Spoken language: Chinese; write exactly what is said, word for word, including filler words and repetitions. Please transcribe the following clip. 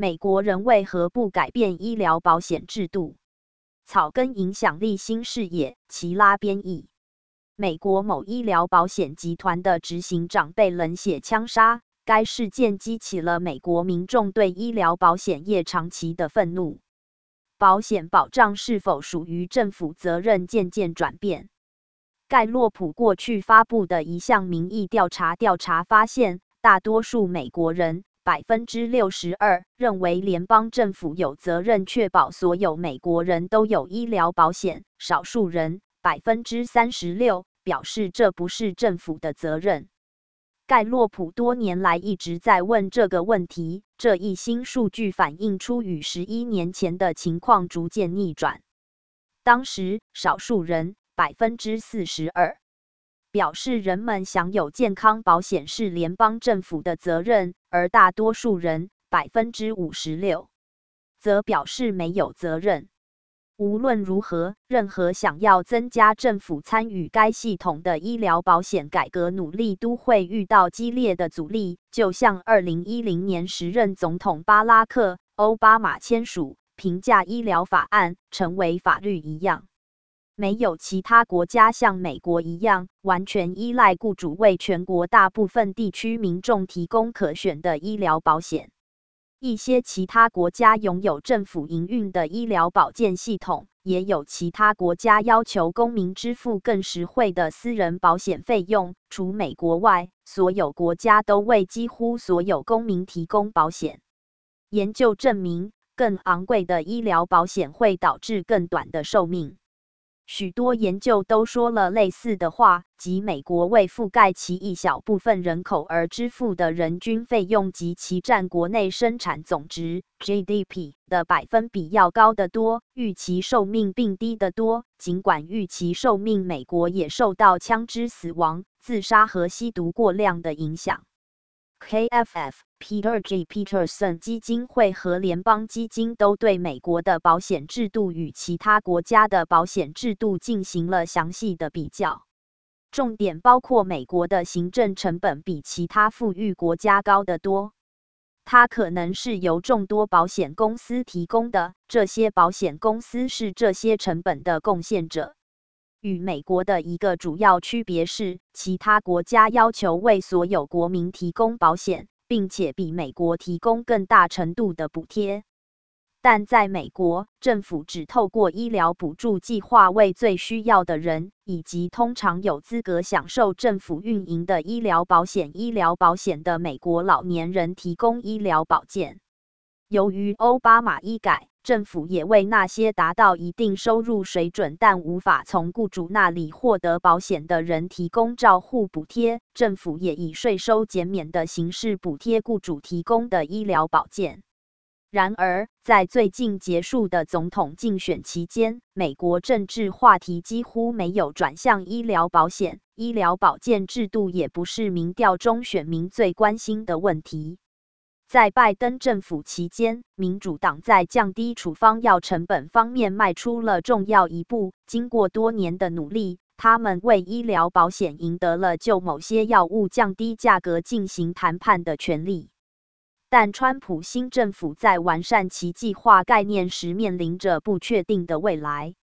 美国人为何不改变医疗保险制度？草根影响力新视野，齐拉编译。美国某医疗保险集团的执行长被冷血枪杀，该事件激起了美国民众对医疗保险业长期的愤怒。保险保障是否属于政府责任渐渐转变。盖洛普过去发布的一项民意调查调查发现，大多数美国人 百分之六十二 认为联邦政府有责任确保所有美国人都有医疗保险，少数人 百分之三十六 表示这不是政府的责任。盖洛普多年来一直在问这个问题，这一新数据反映出与十一年前的情况逐渐逆转。当时，少数人 百分之四十二 表示人们享有健康保险是联邦政府的责任，而大多数人 百分之五十六 则表示没有责任。无论如何，任何想要增加政府参与该系统的医疗保险改革努力都会遇到激烈的阻力，就像二零一零年时任总统巴拉克·奥巴马签署平价医疗法案成为法律一样。没有其他国家像美国一样，完全依赖雇主为全国大部分地区民众提供可选的医疗保险。一些其他国家拥有政府营运的医疗保健系统，也有其他国家要求公民支付更实惠的私人保险费用。除美国外，所有国家都为几乎所有公民提供保险。研究证明，更昂贵的医疗保险会导致更短的寿命。许多研究都说了类似的话，即美国为覆盖其一小部分人口而支付的人均费用及其占国内生产总值 G D P 的百分比要高得多，预期寿命并低得多。尽管预期寿命，美国也受到枪支死亡、自杀和吸毒过量的影响。K F F Peter G. Peterson 基金会和联邦基金都对美国的保险制度与其他国家的保险制度进行了详细的比较。重点包括美国的行政成本比其他富裕国家高得多。它可能是由众多保险公司提供的，这些保险公司是这些成本的贡献者。与美国的一个主要区别是，其他国家要求为所有国民提供保险，并且比美国提供更大程度的补贴。但在美国，政府只透过医疗补助计划为最需要的人，以及通常有资格享受政府运营的医疗保险医疗保险的美国老年人提供医疗保健。由于奥巴马医改，政府也为那些达到一定收入水准但无法从雇主那里获得保险的人提供照护补贴。政府也以税收减免的形式补贴雇主提供的医疗保健。然而，在最近结束的总统竞选期间，美国政治话题几乎没有转向医疗保险，医疗保健制度也不是民调中选民最关心的问题。在拜登政府期间，民主党在降低处方药成本方面迈出了重要一步。经过多年的努力，他们为医疗保险赢得了就某些药物降低价格进行谈判的权利。但川普新政府在完善其计划概念时面临着不确定的未来。